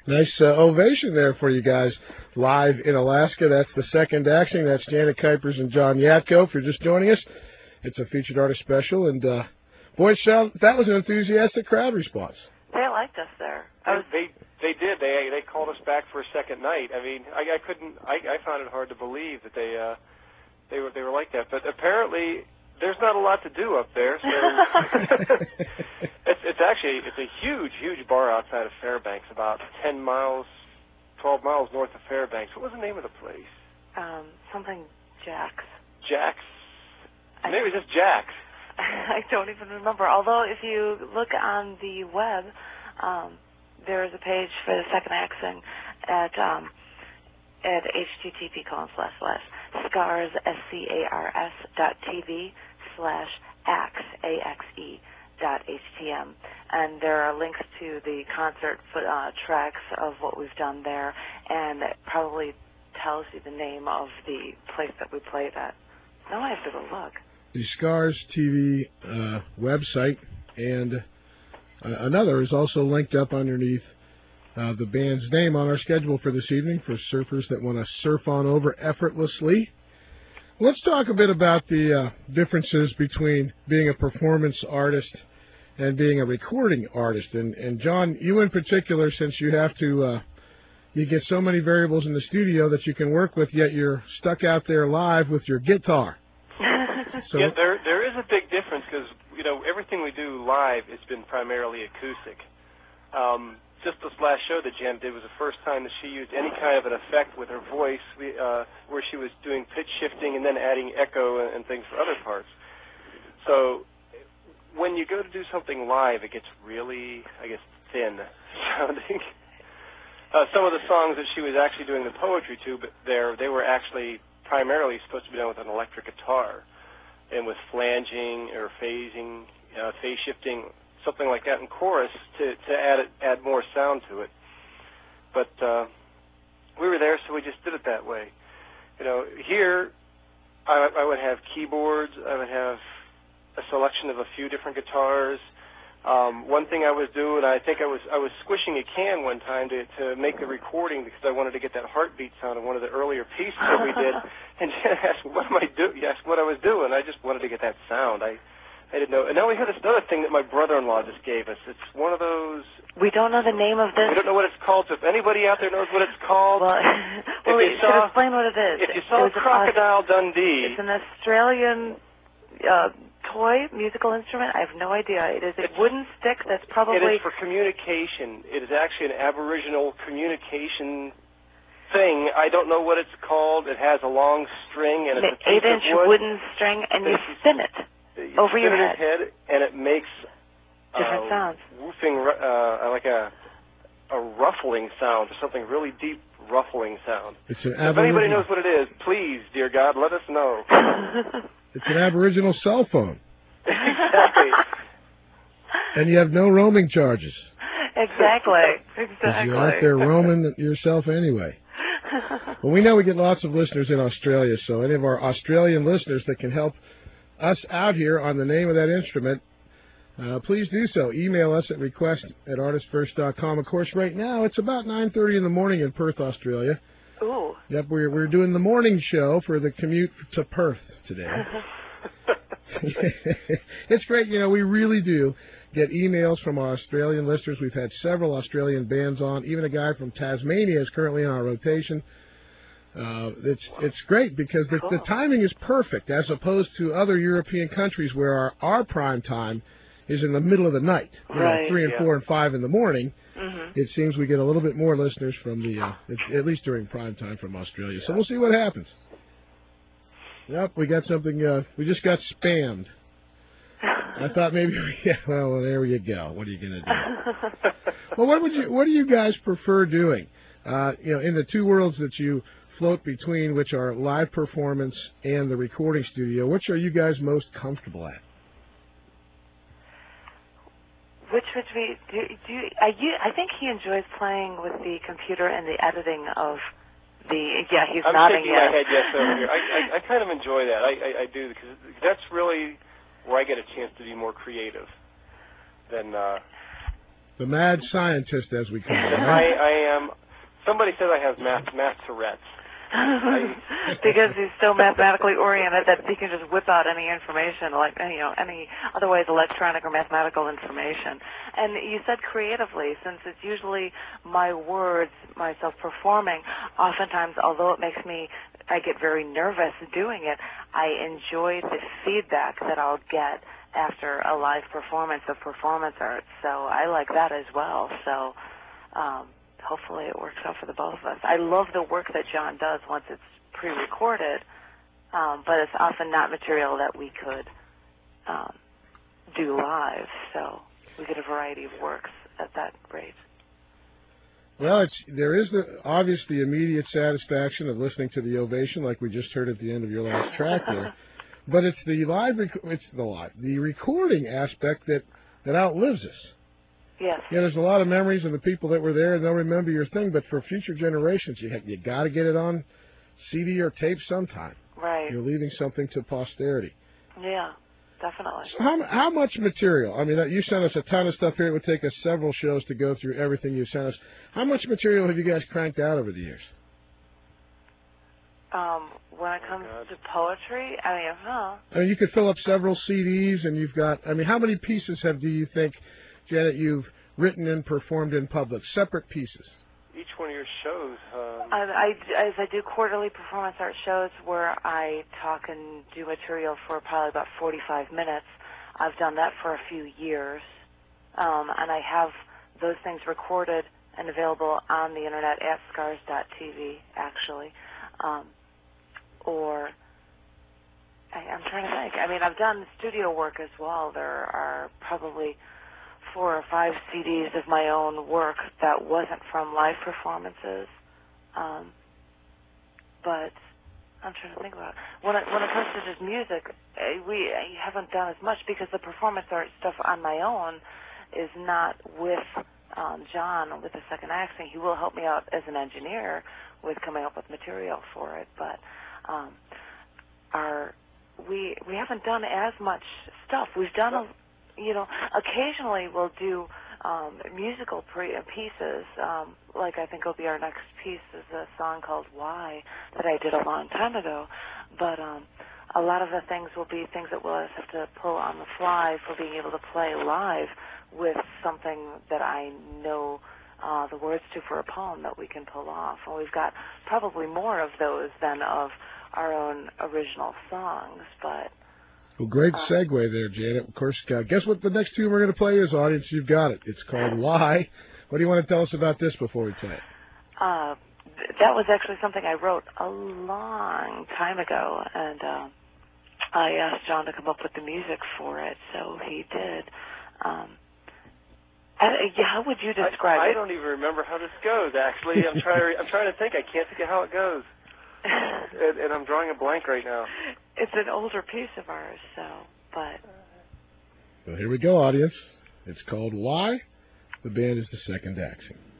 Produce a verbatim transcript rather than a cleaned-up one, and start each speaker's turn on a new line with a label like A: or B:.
A: Nice uh, ovation there for you guys live in Alaska. That's the second acting. That's Janet Kuipers and John Yatko. If you're just joining us, it's a featured artist special. And, uh, boy, Shel, that was an enthusiastic crowd response.
B: They liked us there.
C: Was... They they did. They they called us back for a second night. I mean, I, I couldn't. I, I found it hard to believe that they uh, they were they were like that. But apparently, there's not a lot to do up there. So it's it's actually it's a huge huge bar outside of Fairbanks, about ten miles, twelve miles north of Fairbanks. What was the name of the place?
B: Um, something Jack's.
C: Jack's. Maybe it was just Jack's.
B: I don't even remember. Although if you look on the web, um, there is a page for the second acting at um, at http colon slash slash scars s c a r s dot tv slash axe a x e dot htm, and there are links to the concert uh, tracks of what we've done there, and it probably tells you the name of the place that we played at. Now I have to go look.
A: The Scars T V uh, website, and uh, another is also linked up underneath uh, the band's name on our schedule for this evening for surfers that want to surf on over effortlessly. Let's talk a bit about the uh, differences between being a performance artist and being a recording artist. And, and John, you in particular, since you have to, uh, you get so many variables in the studio that you can work with, yet you're stuck out there live with your guitar.
C: So, yeah, there there is a big difference because, you know, everything we do live has been primarily acoustic. Um, just this last show that Jen did was the first time that she used any kind of an effect with her voice, uh, where she was doing pitch shifting and then adding echo and, and things for other parts. So when you go to do something live, it gets really, I guess, thin sounding. uh, some of the songs that she was actually doing the poetry to, but there they were actually primarily supposed to be done with an electric guitar and with flanging or phasing, uh, phase shifting, something like that in chorus to, to add it, add more sound to it. But uh, we were there, so we just did it that way. You know, here I, I would have keyboards, I would have a selection of a few different guitars. Um, one thing I was doing, I think I was I was squishing a can one time to, to make the recording because I wanted to get that heartbeat sound of one of the earlier pieces that we did. And Jen asked, "What am I doing?" He asked what I was doing. I just wanted to get that sound. I I didn't know. And now we have this other thing that my brother-in-law just gave us. It's one of those.
B: We don't know the name of this.
C: We don't know what it's called. So if anybody out there knows what it's called,
B: well, well you should explain what it is.
C: If you saw Crocodile
B: a,
C: Dundee,
B: it's an Australian. Uh, toy, musical instrument? I have no idea. It is a
C: it's,
B: wooden stick that's probably...
C: It is for communication. It is actually an Aboriginal communication thing. I don't know what it's called. It has a long string and it's
B: an
C: a piece
B: eight-inch
C: of wood.
B: wooden string, and you spin it
C: you
B: over
C: spin
B: your
C: head.
B: head.
C: And it makes
B: different
C: uh,
B: sounds.
C: Woofing, uh, like a a ruffling sound, or something really deep ruffling sound.
A: It's an
C: so if anybody knows what it is, please, dear God, let us know.
A: It's an Aboriginal cell phone.
C: Exactly.
A: And you have no roaming charges.
B: Exactly. Exactly.
A: Because you're out there roaming yourself anyway. Well, we know we get lots of listeners in Australia, so any of our Australian listeners that can help us out here on the name of that instrument, uh, please do so. Email us at request at artist first dot com. Of course, right now it's about nine thirty in the morning in Perth, Australia.
B: Ooh.
A: Yep, we're, we're doing the morning show for the commute to Perth today. It's great. You know, we really do get emails from our Australian listeners. We've had several Australian bands on. Even a guy from Tasmania is currently in our rotation. Uh, it's it's great because the,
B: cool.
A: the timing is perfect as opposed to other European countries where our, our prime time is in the middle of the night, you
B: right,
A: know, three and
C: yeah.
A: four and five in the morning.
B: Mm-hmm.
A: It seems we get a little bit more listeners from the, uh, at least during prime time from Australia. So we'll see what happens. Yep, we got something, uh, we just got spammed. I thought maybe, yeah, well, there you go. What are you going to do? Well, what would you, what do you guys prefer doing? Uh, you know, in the two worlds that you float between, which are live performance and the recording studio, which are you guys most comfortable at?
B: Which would we do? do you, I, you, I think he enjoys playing with the computer and the editing of the. Yeah, he's
C: I'm
B: nodding
C: shaking
B: yes.
C: my head yes over here. I, I, I kind of enjoy that. I, I, I do because that's really where I get a chance to be more creative than uh,
A: The mad scientist, as we call him.
C: I,
A: Right?
C: I am. Somebody said I have math math Tourette's.
B: Because he's so mathematically oriented that he can just whip out any information, like you know, any otherwise electronic or mathematical information. And you said creatively, since it's usually my words, myself performing. Oftentimes, although it makes me, I get very nervous doing it. I enjoy the feedback that I'll get after a live performance of performance art. So I like that as well. So. Um, Hopefully it works out for the both of us. I love the work that John does once it's pre-recorded, um, but it's often not material that we could um, do live, so we get a variety of works at that rate.
A: Well, it's, there is the obvious the immediate satisfaction of listening to the ovation, like we just heard at the end of your last track there. But it's the live, rec- it's the live, the recording aspect that, that outlives us.
B: Yes.
A: Yeah, there's a lot of memories of the people that were there, and they'll remember your thing. But for future generations, you you got to get it on C D or tape sometime.
B: Right.
A: You're leaving something to posterity.
B: Yeah, definitely.
A: So how how much material? I mean, you sent us a ton of stuff here. It would take us several shows to go through everything you sent us. How much material have you guys cranked out over the years?
B: Um, when it comes
C: oh,
B: to poetry, I mean, huh?
A: I mean, you could fill up several C Ds, and you've got. I mean, how many pieces have do you think, Janet, you've written and performed in public, separate pieces?
C: Each one of your shows. Um...
B: I, I, as I do quarterly performance art shows where I talk and do material for probably about forty-five minutes. I've done that for a few years, um, and I have those things recorded and available on the internet at scars dot t v, actually. Um, or I, I'm trying to think. I mean, I've done studio work as well. There are probably four or five C Ds of my own work that wasn't from live performances. Um, but I'm trying to think about it. When it, when it comes to just music, eh, we I haven't done as much because the performance art stuff on my own is not with um, John with the second accent. He will help me out as an engineer with coming up with material for it. But um, our we we haven't done as much stuff. We've done a You know, occasionally we'll do um, musical pre- pieces. Um, like I think will be our next piece is a song called "Why" that I did a long time ago. But um, a lot of the things will be things that we'll have to pull on the fly for being able to play live with something that I know uh, the words to for a poem that we can pull off. And we've got probably more of those than of our own original songs, but.
A: Well, great segue there, Janet. Of course, uh, guess what the next tune we're going to play is, audience? You've got it. It's called Why. What do you want to tell us about this before we play it?
B: Uh, th- that was actually something I wrote a long time ago, and uh, I asked John to come up with the music for it, so he did. Um, I, yeah, how would you describe
C: I, I
B: it?
C: I don't even remember how this goes, actually. I'm trying to, I'm trying to think. I can't think of how it goes. and, and I'm drawing a blank right now.
B: It's an older piece of ours, so, but...
A: Well, here we go, audience. It's called Why. The band is the Second Accent.